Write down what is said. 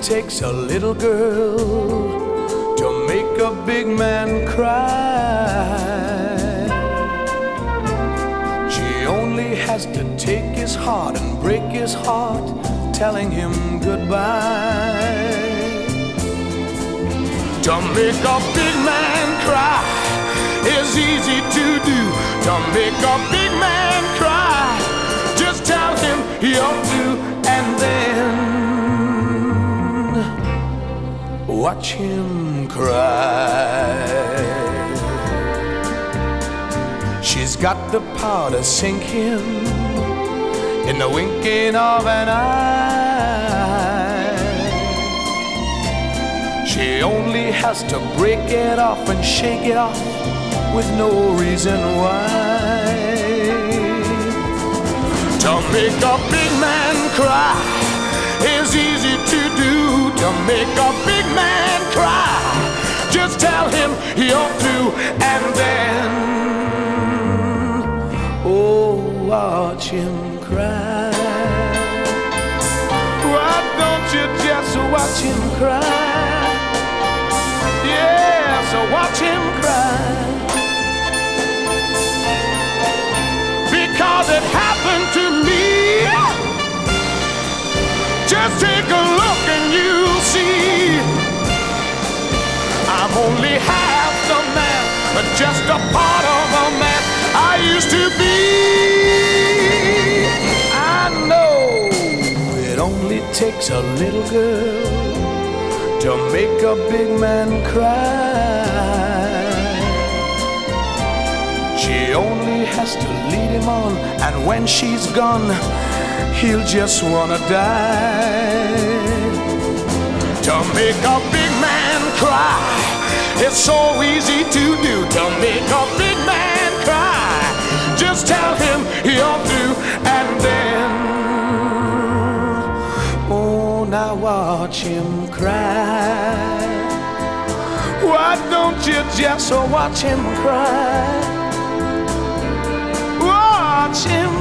takes a little girl to make a big man cry. She only has to take his heart and break his heart, telling him goodbye. To make a big man cry is easy to do. To make a big man cry, just tell him you're through, and then watch him cry. She's got the power to sink him in the winking of an eye. She only has to break it off and shake it off with no reason why. To make a big man cry is easy to do. To make a big man cry, just tell him you're through, and then watch him cry. Why don't you just watch him cry? Yeah, so watch him cry. Because it happened to me. Just take a look and you'll see I'm only half the man, but just a part of a man I used to be. I know it only takes a little girl to make a big man cry. She only has to lead him on, and when she's gone, he'll just wanna die. To make a big man cry, it's so easy to do. To make a big man cry, just tell him you're through, and then now watch him cry. Why don't you just watch him cry? Watch him